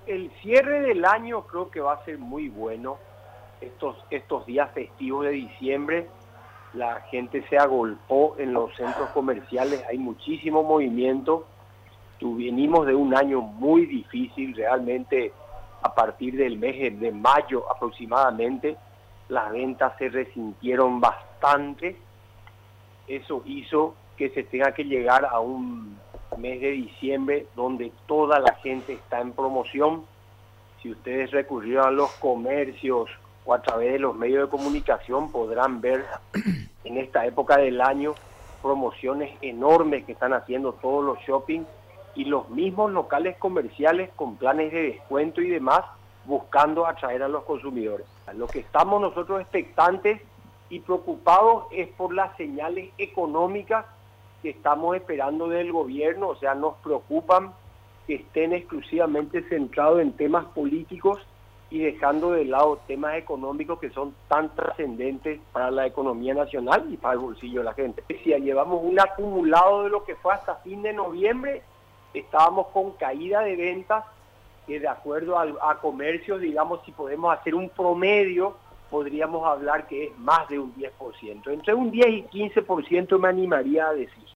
El cierre del año creo que va a ser muy bueno. Estos días festivos de diciembre, la gente se agolpó en los centros comerciales, hay muchísimo movimiento. Venimos de un año muy difícil, realmente a partir del mes de mayo aproximadamente, las ventas se resintieron bastante. Eso hizo que se tenga que llegar a un mes de diciembre donde toda la gente está en promoción. Si ustedes recurrieron a los comercios o a través de los medios de comunicación, podrán ver en esta época del año promociones enormes que están haciendo todos los shopping y los mismos locales comerciales con planes de descuento y demás, buscando atraer a los consumidores. Lo que estamos nosotros expectantes y preocupados es por las señales económicas que estamos esperando del gobierno. O sea, nos preocupan que estén exclusivamente centrados en temas políticos y dejando de lado temas económicos que son tan trascendentes para la economía nacional y para el bolsillo de la gente. Si llevamos un acumulado de lo que fue hasta fin de noviembre, estábamos con caída de ventas, que de acuerdo a comercios, digamos, si podemos hacer un promedio, podríamos hablar que es más de un 10%. Entre un 10 y 15% me animaría a decir.